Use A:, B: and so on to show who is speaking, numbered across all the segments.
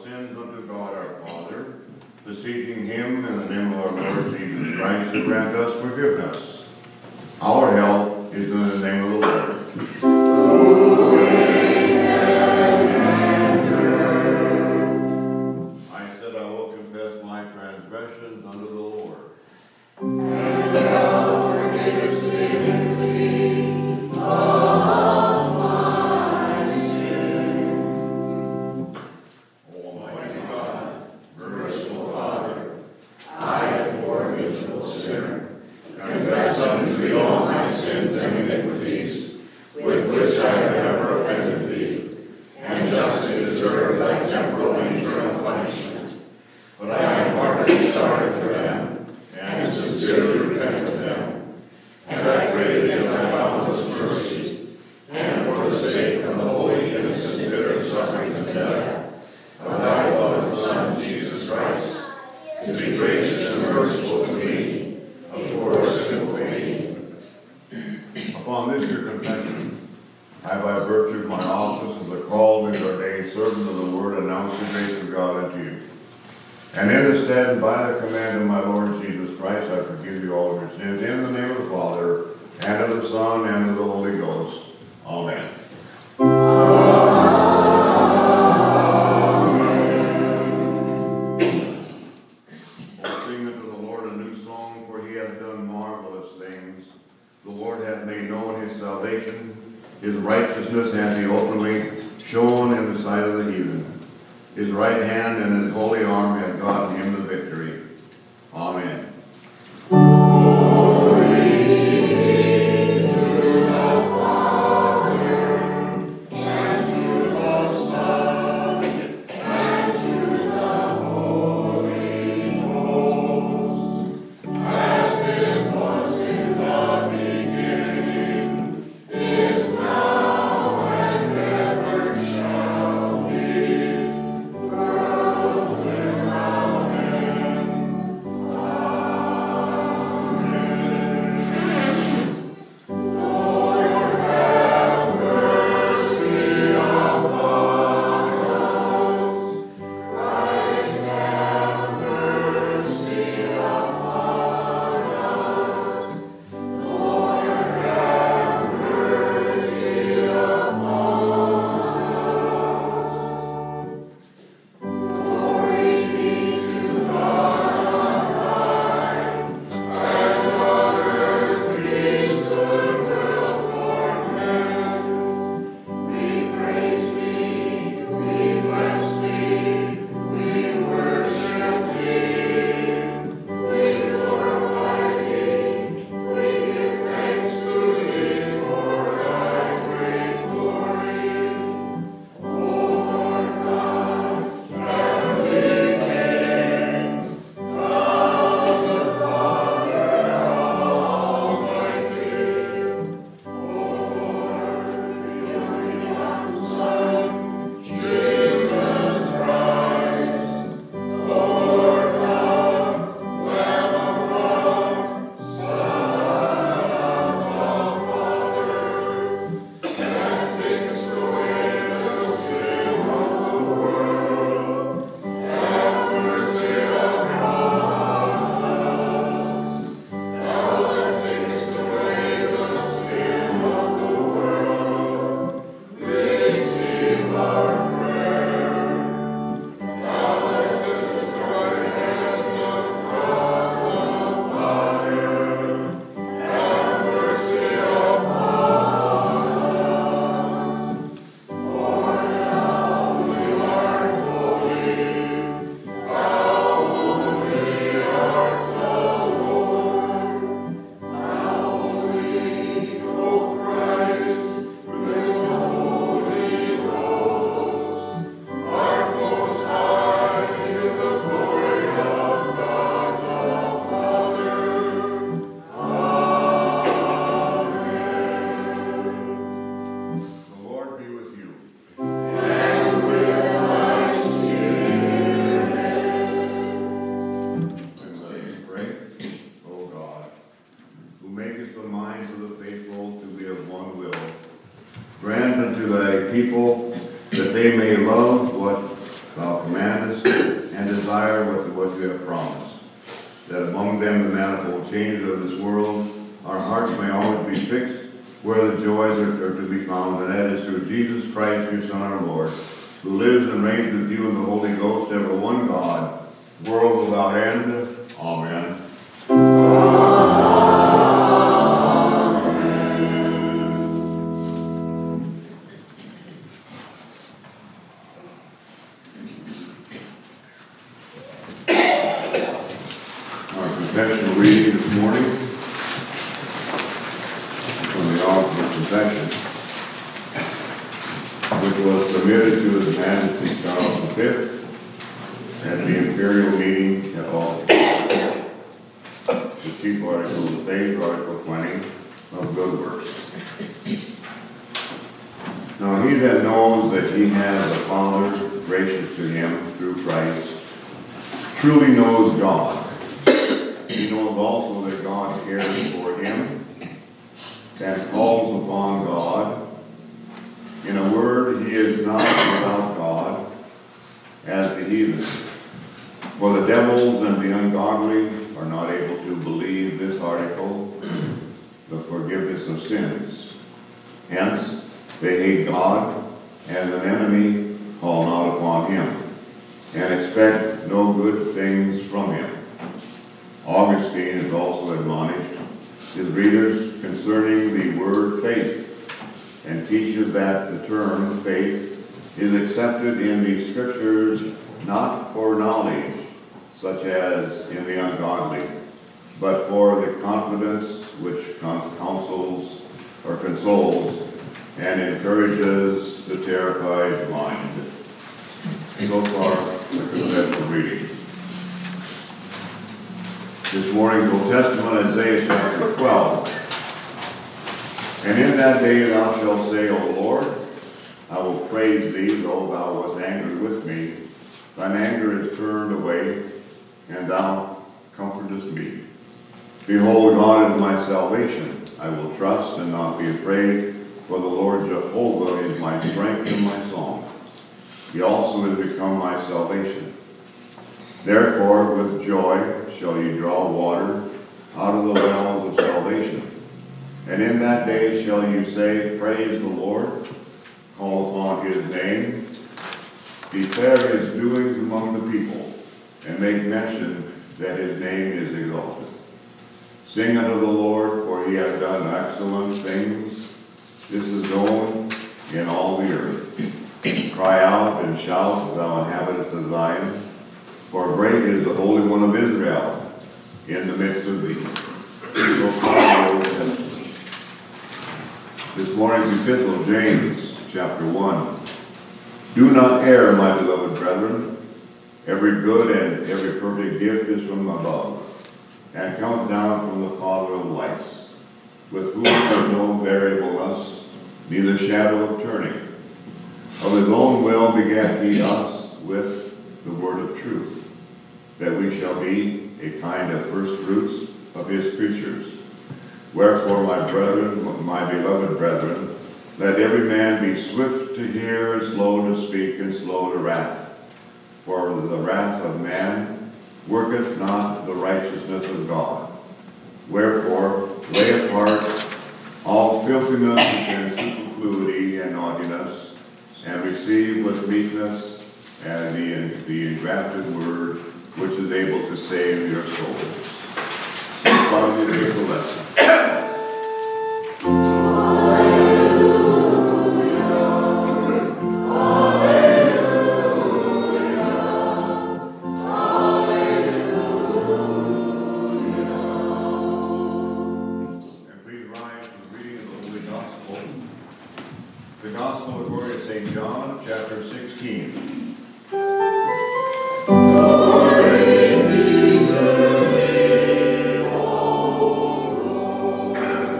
A: sins unto God our Father, beseeching him in the name of our Lord Jesus Christ to grant us forgiveness. Our help is in the name of the Lord. I said I will confess my transgressions unto the Lord.
B: And thou forgivest the iniquity of my sins. Almighty God, merciful Father, I, a poor miserable sinner, confess unto thee all my sins and iniquities, with which I have ever offended thee, and justly deserve thy temporal and eternal punishment. But I am heartily sorry for them, and sincerely repent of them. And I pray thee in thy boundless mercy, and for the sake of the holy, innocent, bitter sufferings and death of thy beloved Son, Jesus Christ, to be gracious and merciful to me, a poor sinful being.
A: Upon this your confession, I by virtue of my office as a called and ordained servant of the word announce the grace of God unto you. And in the stead and by the command of my Lord Jesus Christ, I forgive you all of your sins in the name of the Father, and of the Son, and of the Holy Ghost. Amen. Oh, sing unto the Lord a new song, for he hath done marvelous things. The Lord hath made known his salvation. His righteousness hath he openly shown in the sight of the heathen. His right hand and his holy arm hath gotten him the victory. Amen.
B: Amen.
A: commandest and desire what you have promised, that among them the manifold changes of this world, our hearts may always be fixed where the joys are to be found, and that is through Jesus Christ, your Son, our Lord, who lives and reigns with you in the Holy Ghost, ever one God, world without end. Amen. Our confessional reading this morning from the Office of Confession, which was submitted to His Majesty Charles V at the Imperial meeting at Alton. The chief article of the faith, Article 20, of good works. Now he that knows that he has a Father gracious to him through Christ, truly knows God. He knows also that God cares for him and calls upon God. In a word, he is not without God as the heathen. For the devils and the ungodly are not able to believe this article, the forgiveness of sins. Hence, they hate God, and an enemy call not upon him, and expect no good things from him. Augustine has also admonished his readers concerning the word faith, and teaches that the term faith is accepted in the Scriptures not for knowledge, such as in the ungodly, but for the confidence which counsels or consoles and encourages the terrified mind. So far, the confessional reading. This morning's Old Testament, Isaiah chapter 12. And in that day thou shalt say, O Lord, I will praise thee, though thou wast angry with me. Thine anger is turned away, and thou comfortest me. Behold, God is my salvation. I will trust and not be afraid, for the Lord Jehovah is my strength and my song. He also is become my salvation. Therefore, with joy shall ye draw water out of the wells of salvation. And in that day shall you say, Praise the Lord, call upon his name, declare his doings among the people, and make mention that his name is exalted. Sing unto the Lord, for he hath done excellent things. This is known in all the earth. Cry out and shout, thou inhabitants of Zion, for great is the Holy One of Israel in the midst of thee. So far the Old Testament. This morning's epistle, James, chapter 1. Do not err, my beloved brethren. Every good and every perfect gift is from above, and comes down from the Father of lights, with whom there is no variableness, neither shadow of turning. Of his own will begat he us with the word of truth, that we shall be a kind of first fruits of his creatures. Wherefore, my brethren, my beloved brethren, let every man be swift to hear, slow to speak, and slow to wrath. For the wrath of man worketh not the righteousness of God. Wherefore, lay apart all filthiness and superfluity and naughtiness, and receive with meekness and the engrafted word, which is able to save your souls. So far, we take the lesson. The Gospel according to St. John, chapter 16. Glory be to thee, O Lord.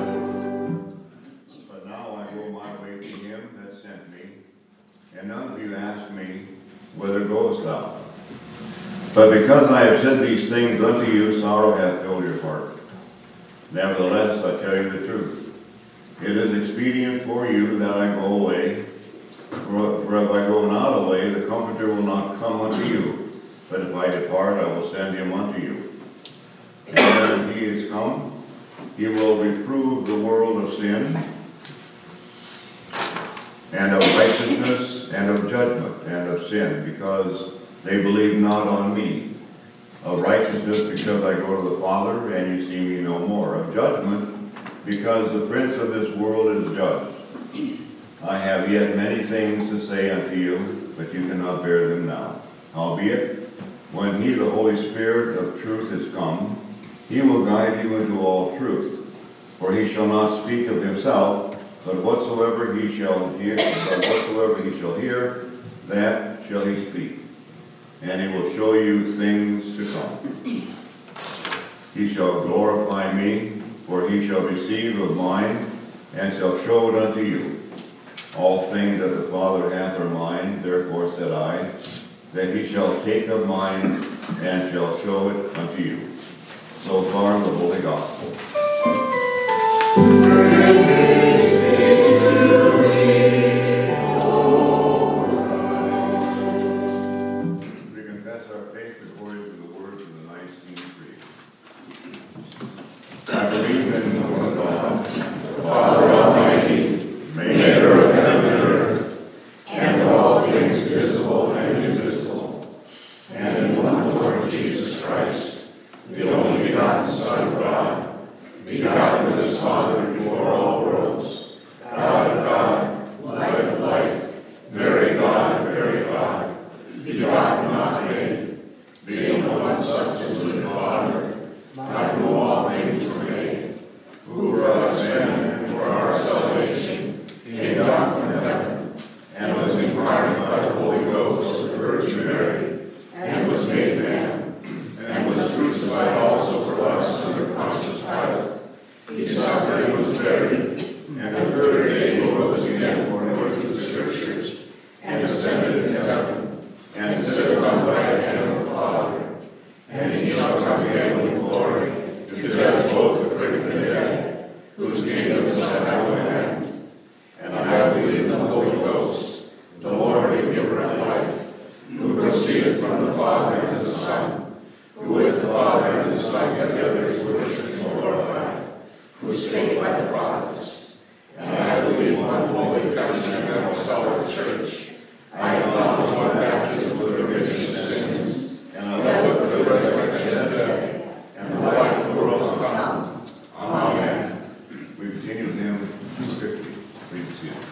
A: But now I go my way to him that sent me, and none of you ask me, Whither goest thou? But because I have said these things unto you, sorrow hath filled your heart. Nevertheless, I tell you the truth. It is expedient for you that I go away. For if I go not away, the Comforter will not come unto you. But if I depart, I will send him unto you. And when he is come, he will reprove the world of sin, and of righteousness, and of judgment, and of sin, because they believe not on me. Of righteousness, because I go to the Father, and you see me no more. Of judgment, because the prince of this world is judged. I have yet many things to say unto you, but you cannot bear them now. Howbeit, when he, the Holy Spirit of truth, is come, he will guide you into all truth. For he shall not speak of himself, but whatsoever he shall hear, that shall he speak. And he will show you things to come. He shall glorify me, for he shall receive of mine, and shall show it unto you. All things that the Father hath are mine, therefore said I, that he shall take of mine, and shall show it unto you. So far the Holy Gospel. We confess our faith according to the words of the Nicene Creed. I believe in one God, the Father Almighty, maker of heaven and earth, and of all things visible and invisible, and in one Lord Jesus Christ, the only begotten Son of God, begotten of his Father before all worlds, God of God, light of light, very God, begotten, not made, being of one substance with the Father, by whom all things were made, who for us men and for our salvation came down from heaven, and was incarnate by the Holy Ghost of the Virgin Mary, and was made man, and was crucified also for us under Pontius Pilate. He suffered and was buried, and the third day he rose again according to the Scriptures, and ascended into heaven, and sitteth on the right hand of the Father. And he shall come again with glory, to judge both the quick and the dead, whose kingdom shall have no end. And I believe in the Holy Ghost, the Lord and giver of life, who proceedeth from the Father and the Son, who with the Father and the Son together is worshipped and glorified, who spake by the prophets. And I believe one holy Catholic and apostolic church. I acknowledge one baptism for the remission of sins, and I look for the resurrection of the dead, and the life of the world to come. Amen. We continue with hymn 250. Please be seated.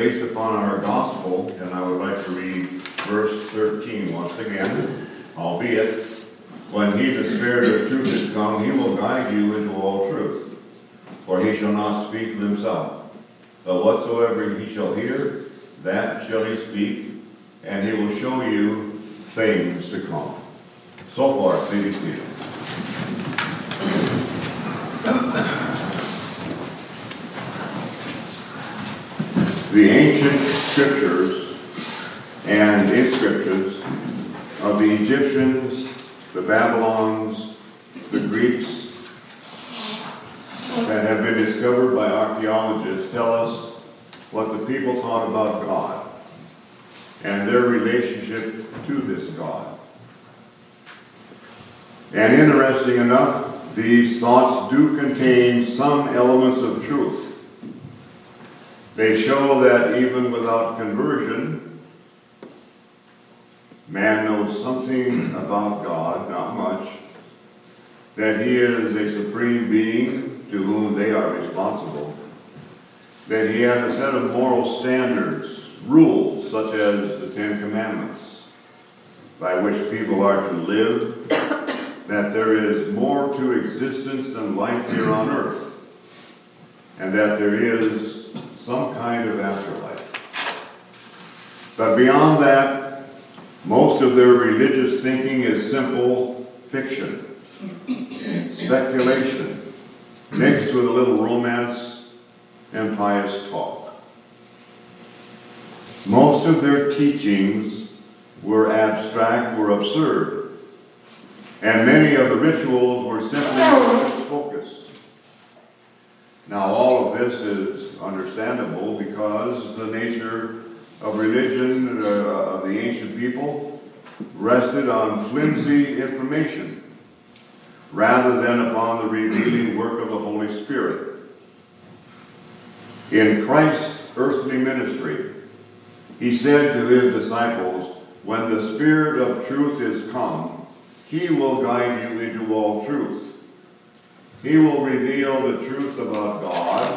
A: based upon our gospel, and I would like to read verse 13 once again. Albeit, when he, the Spirit of truth, is come, he will guide you into all truth. For he shall not speak of himself, but whatsoever he shall hear, that shall he speak, and he will show you things to come. So far, please be seated. The ancient scriptures and inscriptions of the Egyptians, the Babylons, the Greeks that have been discovered by archaeologists tell us what the people thought about God and their relationship to this God. And interesting enough, these thoughts do contain some elements of truth. They show that even without conversion, man knows something about God, not much, that he is a supreme being to whom they are responsible, that he has a set of moral standards, rules, such as the Ten Commandments, by which people are to live, that there is more to existence than life here on earth, and that there is some kind of afterlife. But beyond that, most of their religious thinking is simple fiction, speculation, mixed with a little romance and pious talk. Most of their teachings were abstract, were absurd, and many of the rituals were simply hocus-pocus. Now, all of this is understandable because the nature of religion of the ancient people rested on flimsy information rather than upon the revealing work of the Holy Spirit. In Christ's earthly ministry, he said to his disciples, "When the Spirit of truth is come, he will guide you into all truth. He will reveal the truth about God."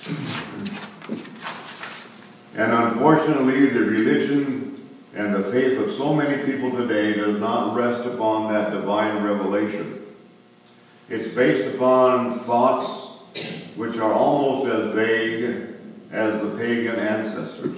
A: And unfortunately, the religion and the faith of so many people today does not rest upon that divine revelation. It's based upon thoughts which are almost as vague as the pagan ancestors.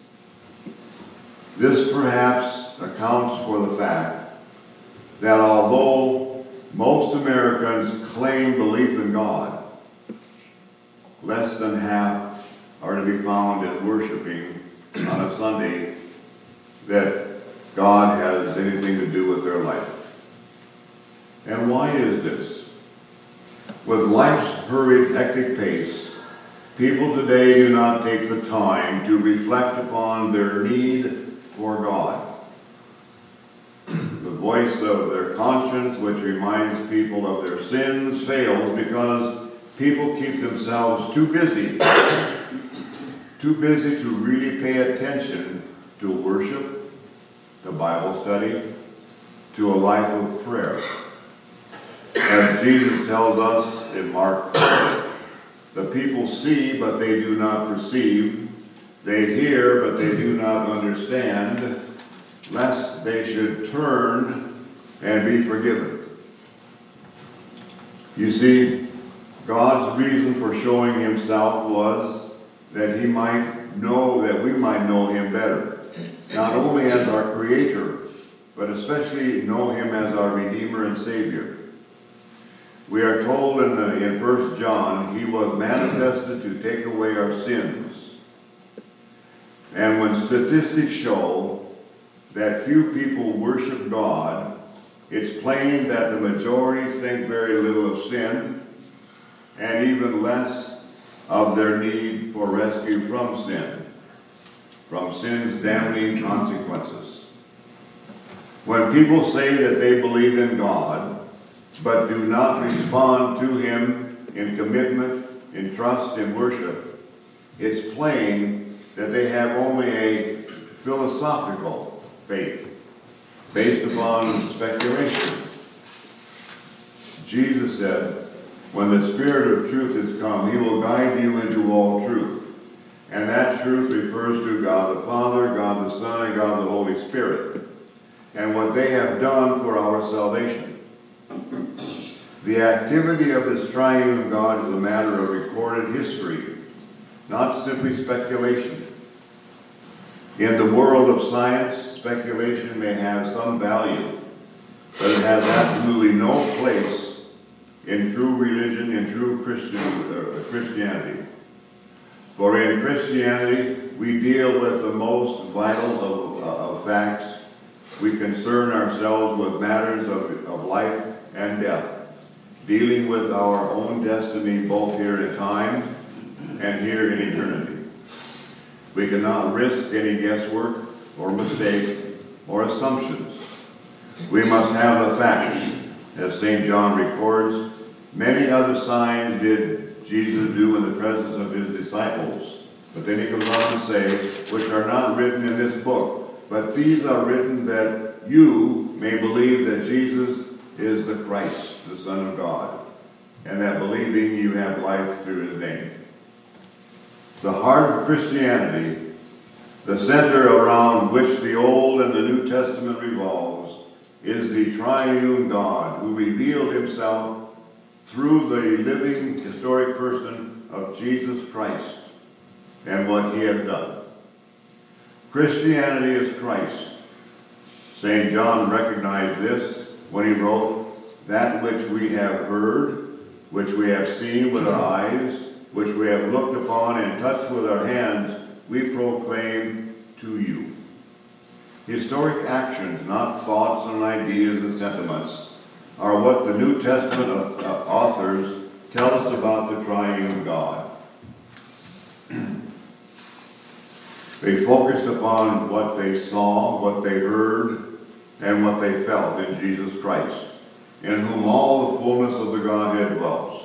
A: This perhaps accounts for the fact that although most Americans claim belief in God, less than half are to be found in worshiping on a Sunday that God has anything to do with their life. And why is this? With life's hurried, hectic pace, people today do not take the time to reflect upon their need for God. The voice of their conscience, which reminds people of their sins, fails because people keep themselves too busy to really pay attention to worship, to Bible study, to a life of prayer. As Jesus tells us in Mark 4, the people see, but they do not perceive. They hear, but they do not understand, lest they should turn and be forgiven. You see, God's reason for showing himself was that he might know, that we might know him better. Not only as our Creator, but especially know him as our Redeemer and Savior. We are told in 1 John, he was manifested to take away our sins. And when statistics show that few people worship God, it's plain that the majority think very little of sin, and even less of their need for rescue from sin's damning consequences. When people say that they believe in God, but do not respond to him in commitment, in trust, in worship, it's plain that they have only a philosophical faith based upon speculation. Jesus said, "When the Spirit of truth is come, he will guide you into all truth." And that that truth refers to God the Father, God the Son, and God the Holy Spirit, and what they have done for our salvation. The activity of this triune God is a matter of recorded history, not simply speculation. In the world of science, speculation may have some value, but it has absolutely no place in true religion, in true Christianity. For in Christianity, we deal with the most vital of facts. We concern ourselves with matters of life and death, dealing with our own destiny both here in time and here in eternity. We cannot risk any guesswork or mistake or assumptions. We must have the facts. As St. John records, many other signs did Jesus do in the presence of his disciples. But then he goes on to say, which are not written in this book, but these are written that you may believe that Jesus is the Christ, the Son of God, and that believing you have life through his name. The heart of Christianity, the center around which the Old and the New Testament revolves, is the triune God who revealed himself through the living, historic person of Jesus Christ and what he has done. Christianity is Christ. St. John recognized this when he wrote, that which we have heard, which we have seen with our eyes, which we have looked upon and touched with our hands, we proclaim to you. Historic actions, not thoughts and ideas and sentiments, are what the New Testament authors tell us about the triune God. They focused upon what they saw, what they heard, and what they felt in Jesus Christ, in whom all the fullness of the Godhead dwells.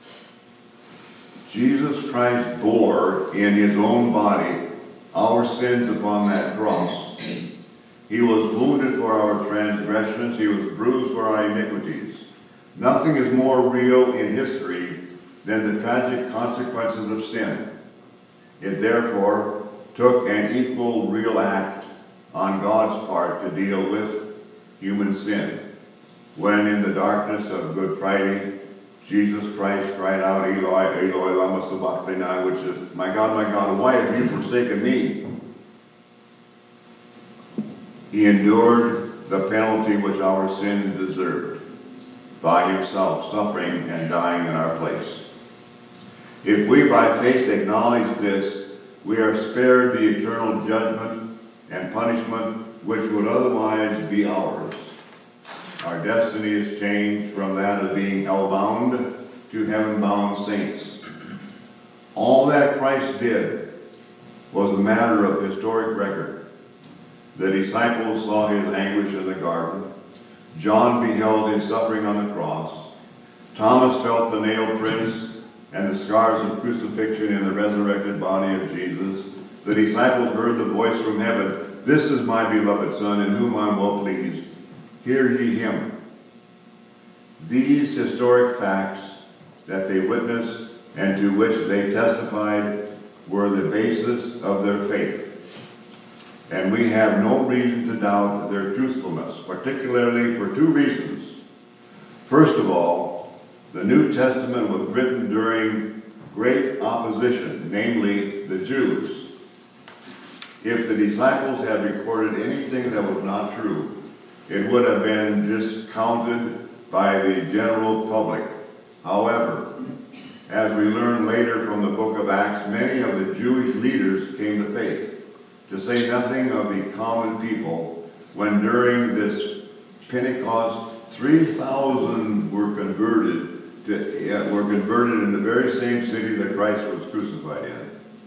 A: Jesus Christ bore in his own body our sins upon that cross. He was wounded for our transgressions. He was bruised for our iniquities. Nothing is more real in history than the tragic consequences of sin. It therefore took an equal real act on God's part to deal with human sin. When in the darkness of Good Friday, Jesus Christ cried out, Eloi, Eloi, lama sabachthani, which is, my God, why have you forsaken me? He endured the penalty which our sin deserved by himself, suffering and dying in our place. If we by faith acknowledge this, we are spared the eternal judgment and punishment which would otherwise be ours. Our destiny is changed from that of being hell-bound to heaven-bound saints. All that Christ did was a matter of historic record. The disciples saw his anguish in the garden. John beheld his suffering on the cross. Thomas felt the nail prints and the scars of crucifixion in the resurrected body of Jesus. The disciples heard the voice from heaven, "This is my beloved Son, in whom I am well pleased. Hear ye him." These historic facts that they witnessed and to which they testified were the basis of their faith. And we have no reason to doubt their truthfulness, particularly for two reasons. First of all, the New Testament was written during great opposition, namely the Jews. If the disciples had recorded anything that was not true, it would have been discounted by the general public. However, as we learn later from the book of Acts, many of the Jewish leaders came to faith, to say nothing of the common people, when during this Pentecost, 3,000 were converted in the very same city that Christ was crucified in.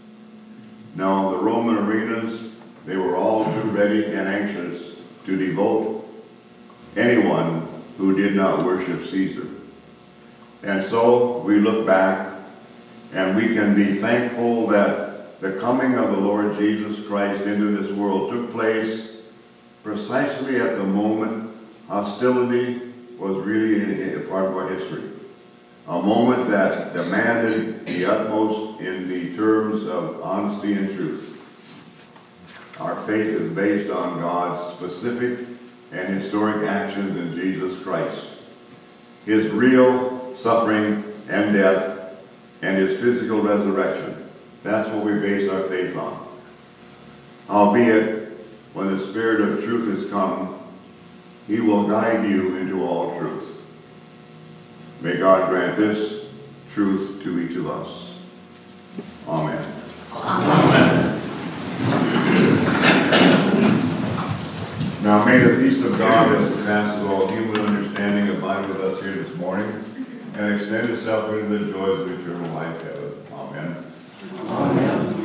A: Now, the Roman arenas, they were all too ready and anxious to devote anyone who did not worship Caesar. And so we look back and we can be thankful that the coming of the Lord Jesus Christ into this world took place precisely at the moment hostility was really a part of our history. A moment that demanded the utmost in the terms of honesty and truth. Our faith is based on God's specific and historic actions in Jesus Christ. His real suffering and death and his physical resurrection. That's what we base our faith on. Albeit, when the Spirit of truth is come, he will guide you into all truth. May God grant this truth to each of us. Amen.
B: Amen.
A: Now may the peace of God that surpasses all human understanding abide with us here this morning and extend itself into the joys of eternal life heaven. Amen.
B: Amen.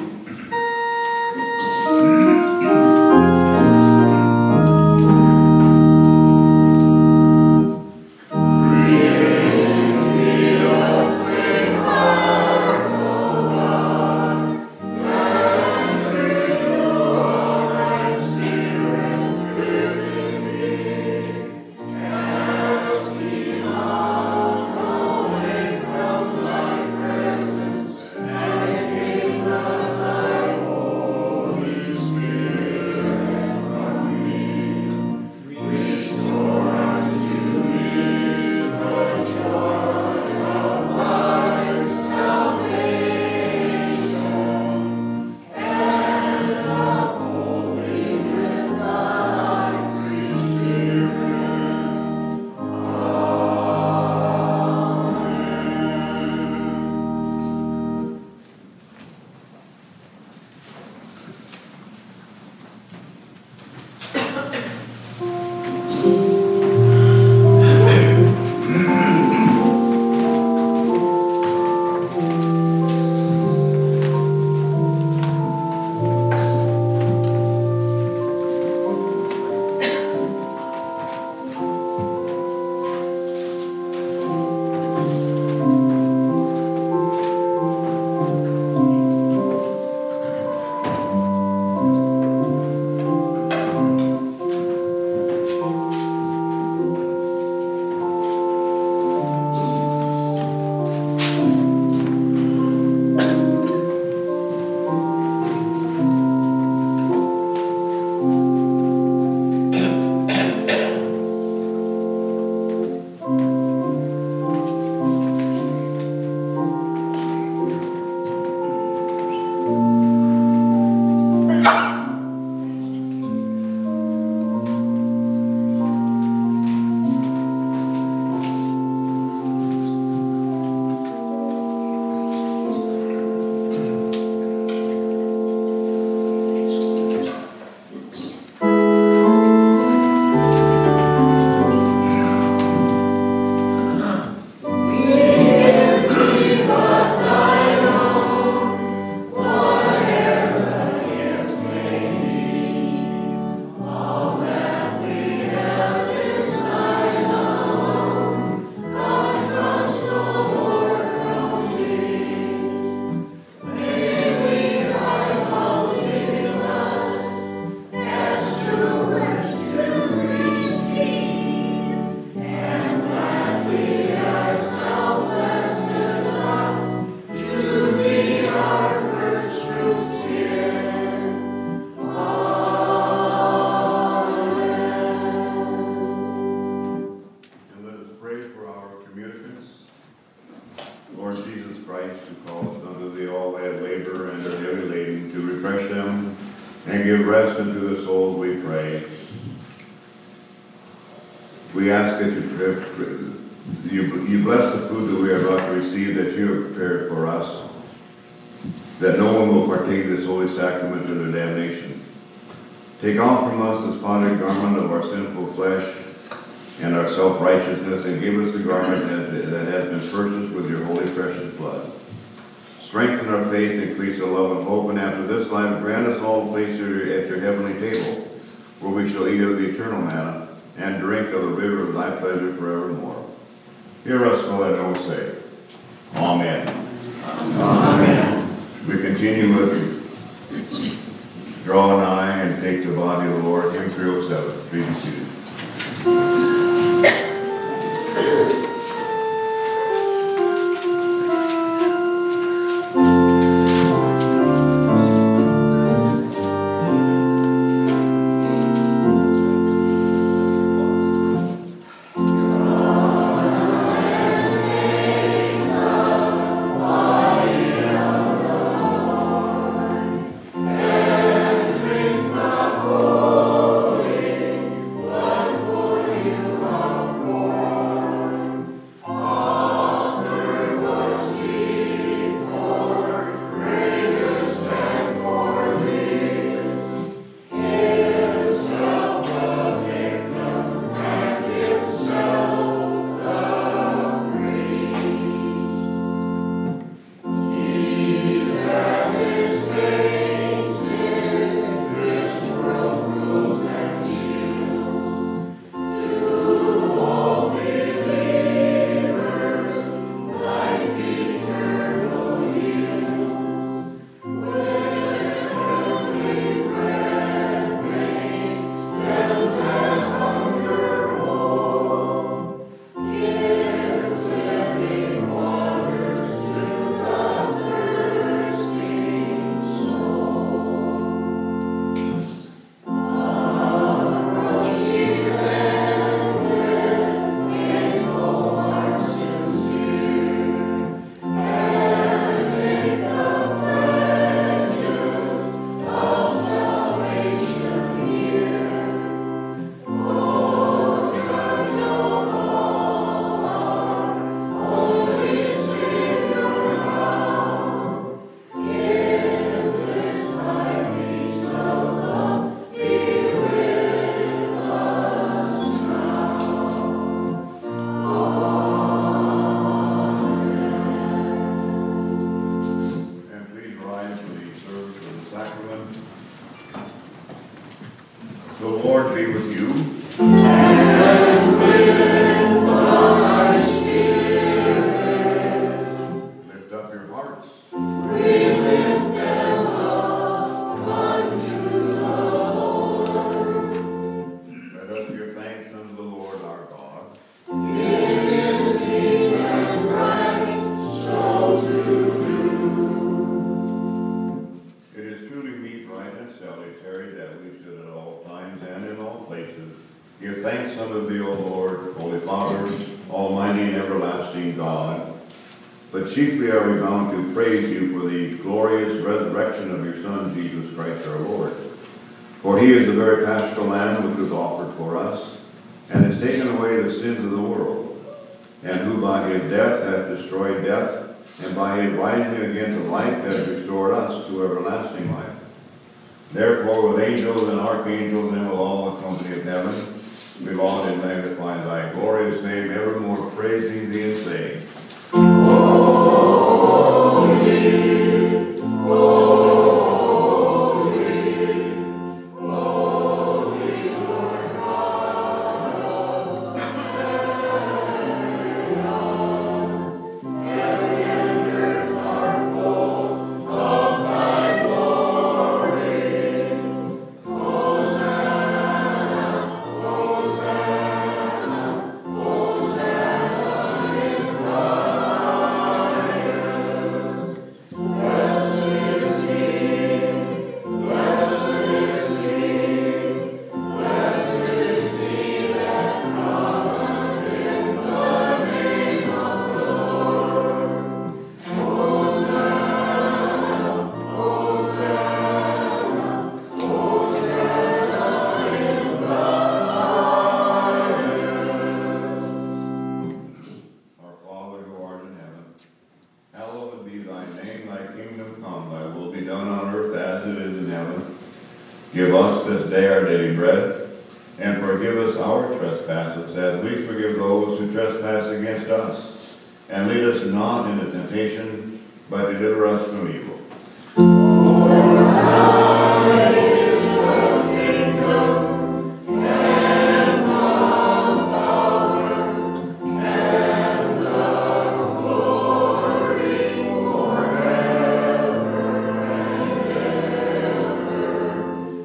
A: and give rest unto the souls, we pray. We ask that you bless the food that we are about to receive, that you have prepared for us, that no one will partake of this holy sacrament under damnation. Take off from us the spotted garment of our sinful flesh and our self-righteousness, and give us the garment that has been purchased with your holy precious blood. Strengthen our faith, increase our love and hope, and after this life grant us all a place at your heavenly table, where we shall eat of the eternal manna and drink of the river of thy pleasure forevermore. Hear us, O Lord, we say. Amen.
B: Amen.
A: We continue with Draw Nigh and Take the Body of the Lord, hymn 307. Please be seated. The Lord be with you.
B: And with thy spirit.
A: Lift up your hearts.
B: We lift them up unto the Lord.
A: Let us give thanks unto the Lord our God.
B: It is meet and right, so to do.
A: It is truly meet, right, and salutary that we should at all times and in all places give thanks unto thee, O Lord, Holy Father, almighty and everlasting God. But chiefly are we bound to praise you for the glorious resurrection of your Son, Jesus Christ our Lord. For he is the very paschal Lamb which was offered for us, and has taken away the sins of the world, and who by his death hath destroyed death, and by his rising again to life hath restored us to everlasting life. Therefore, with angels and archangels and with all the company of heaven, we laud and magnify thy glorious name, evermore praising thee and saying, give us this day our daily bread, and forgive us our trespasses, as we forgive those who trespass against us. And lead us not into temptation, but deliver us from evil.
B: For thine is the kingdom, and the power, and the glory forever and ever.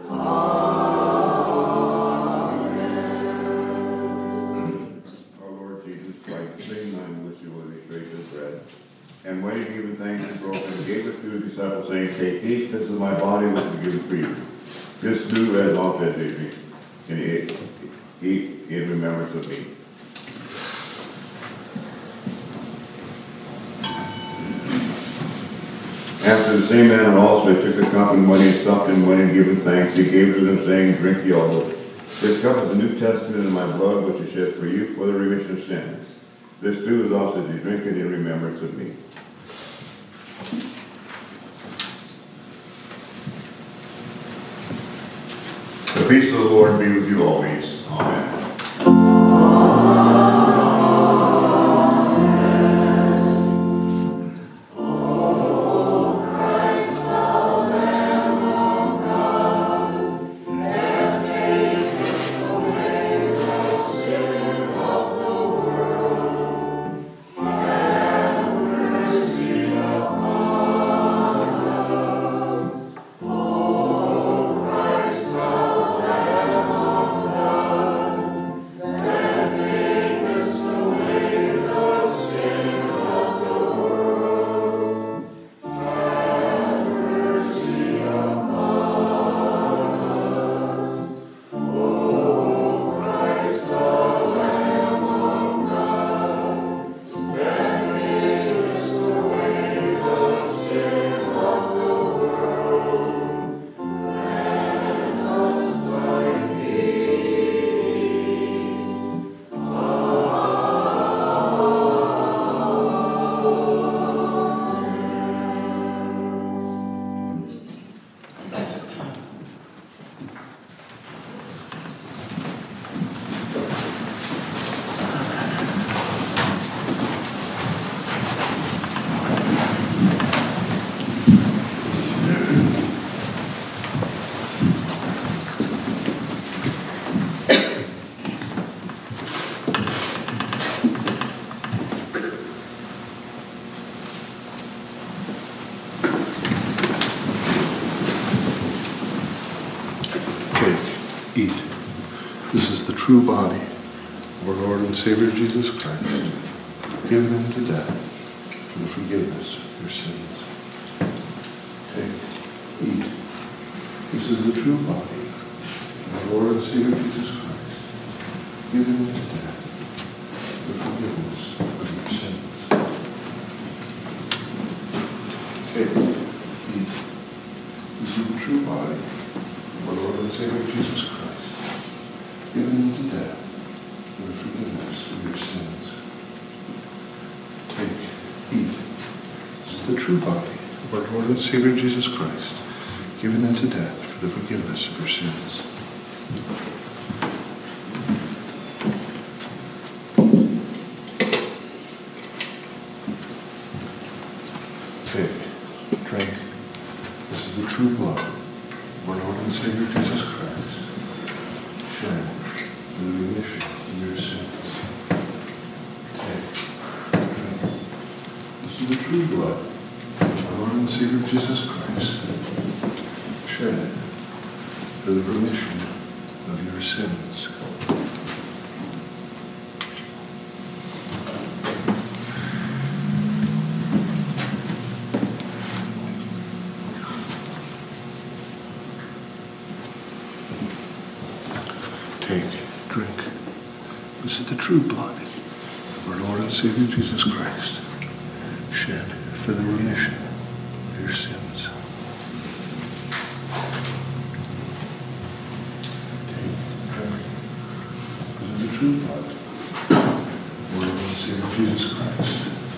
A: Our Lord Jesus Christ, sing thine which you will be straight as bread. And when he gave thanks and broke and gave it to his disciples, saying, Take, eat, this is my body which is given for you. This do as often as you eat in remembrance of me. After the same manner also he took the cup, and when he had supped and when he had given thanks, he gave it to them, saying, Drink ye all of it. This cup is the New Testament in my blood, which is shed for you for the remission of sins. This do as often as you drink it in remembrance of me. The peace of the Lord be with you always. Amen.
C: eat. This is the true body of our Lord and Savior Jesus Christ, given unto death for the forgiveness of your sins. Take, eat. This is the true body of our Lord and Savior Jesus Christ, given unto death for the forgiveness of your sins. Take, eat. This is the true body of our Lord and Savior Jesus Christ, given unto death for the forgiveness of your sins. Take, eat. This is the true body of our Lord and Savior Jesus Christ, given unto death for the forgiveness of your sins. Take, drink. This is the true blood of our Lord and Savior Jesus Christ, shed for the remission of your sins. Take, drink. This is the true blood of our Lord and Savior Jesus Christ, shed for the remission of your sins. Take, drink. This is the true blood of our Lord and Savior Jesus Christ, shed for the remission of your sins. Take, drink. This is the true blood of our Lord and Savior Jesus Christ.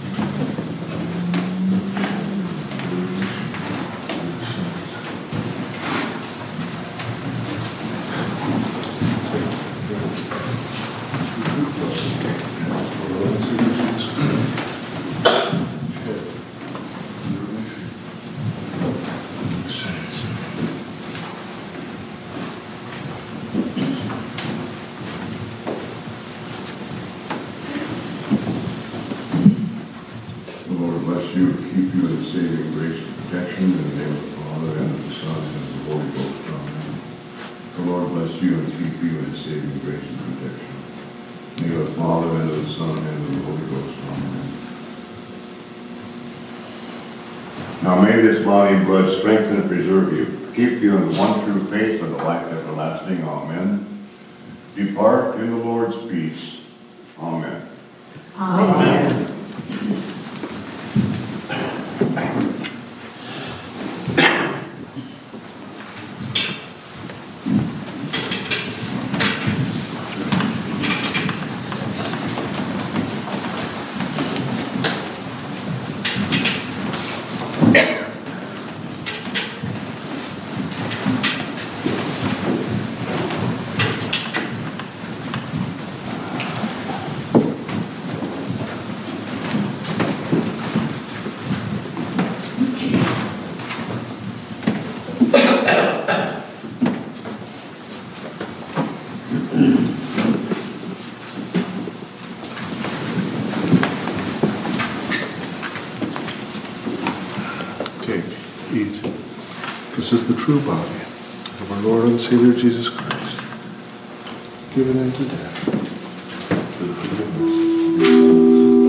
A: The Lord bless you and keep you in saving grace and protection in the name of the Father, and of the Son, and of the Holy Ghost. Amen. The Lord bless you and keep you in saving grace and protection. In the name of the Father, and of the Son, and of the Holy Ghost. Amen. Now may this body and blood strengthen and preserve you, keep you in the one true faith and the life everlasting. Amen. Depart in the Lord's peace. Amen.
D: Amen.
C: Take, eat. This is the true body of our Lord and Savior Jesus Christ, given unto death for the forgiveness of your sins.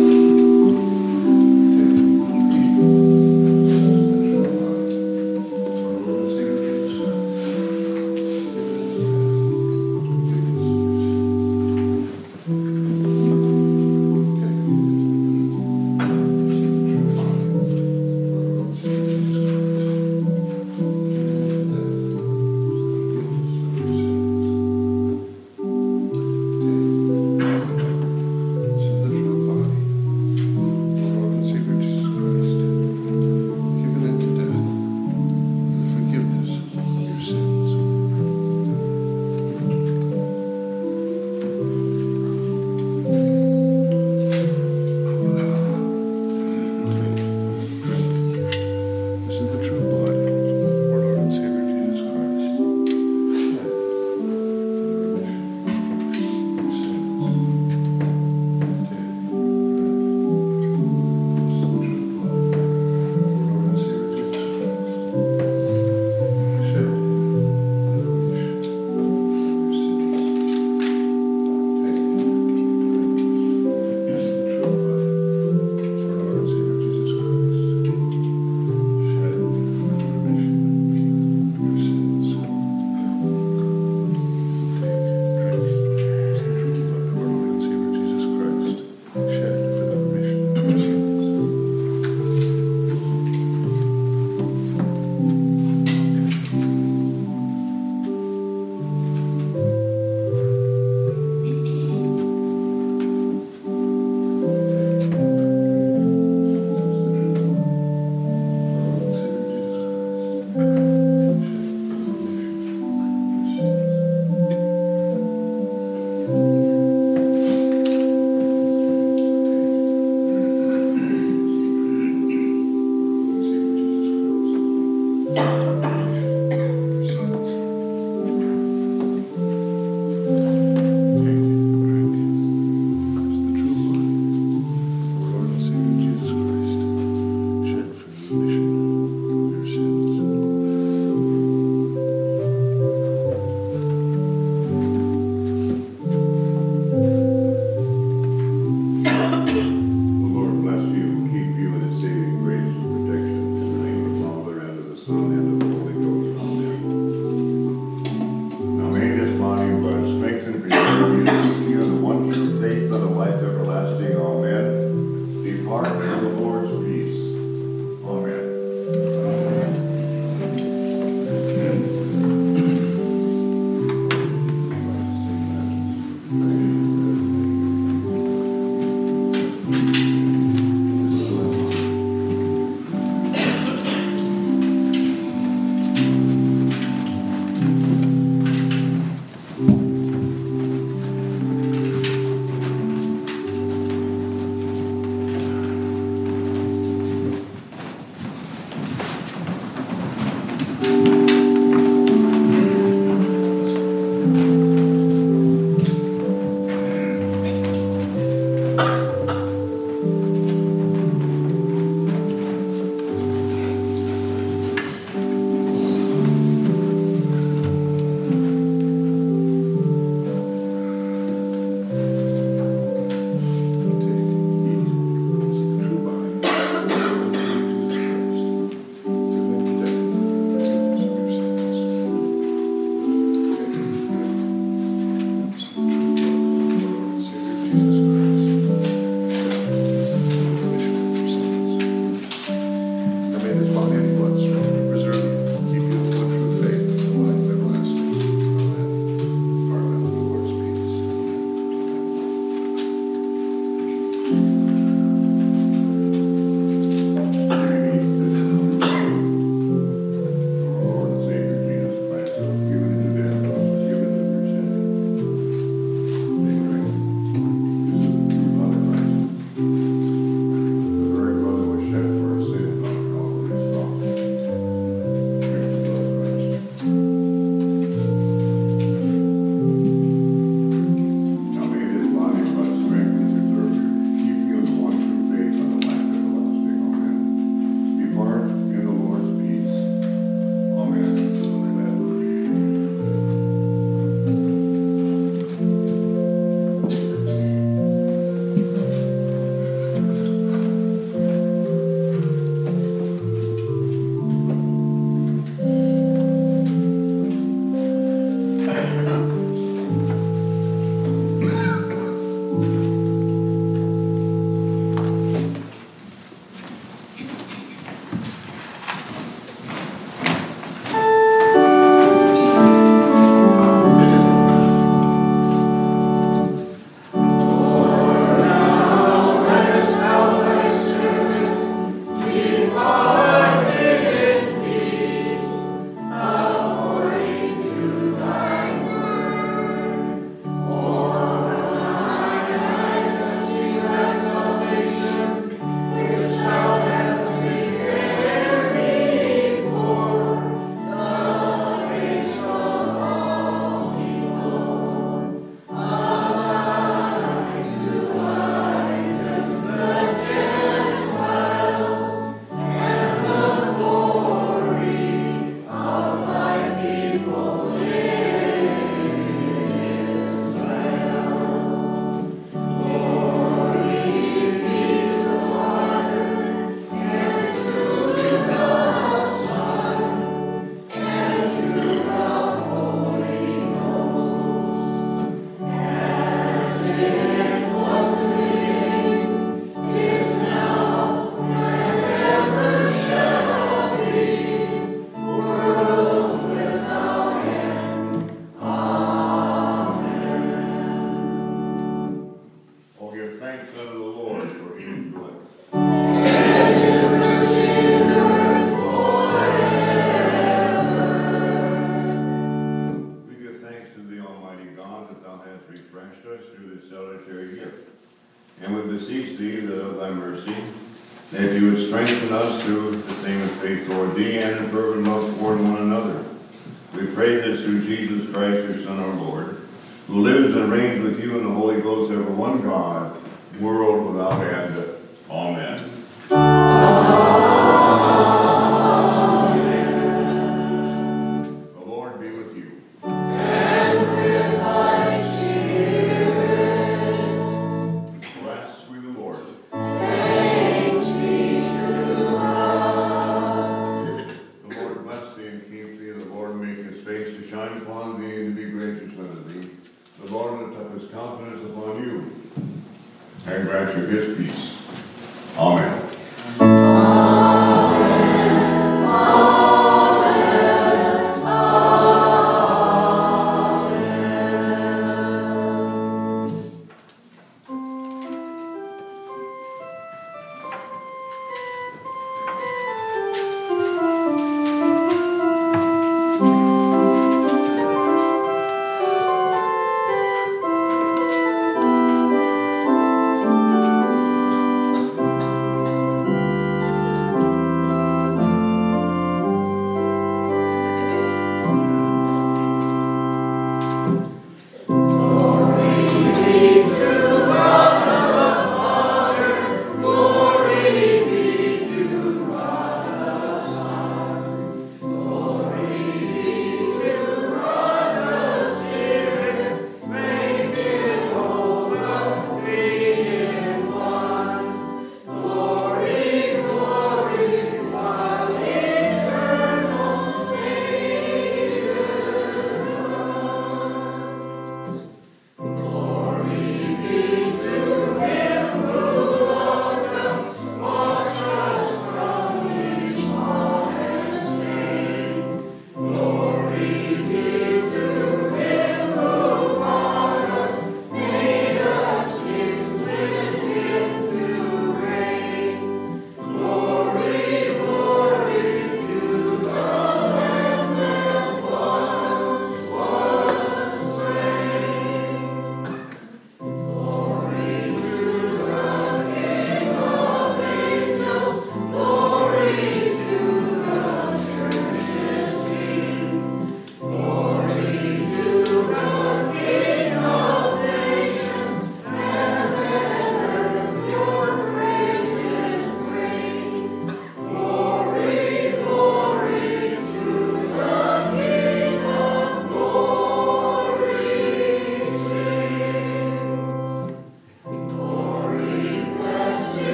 C: Take, eat. This is the true body of our Lord and Savior Jesus Christ,
A: mercy, that you would strengthen us through the same faith toward thee and in fervent love toward one another. We pray this through Jesus Christ, your Son, our Lord, who lives and reigns with you in the Holy Ghost, ever one God, world without end. Amen. The Lord be with you.
B: And with thy spirit.
A: Blessed be the Lord.
B: Thanks be to God.
A: The Lord bless thee and keep thee. The Lord make his face to shine upon thee and be gracious unto thee. The Lord lift up his countenance upon you and grant you his peace.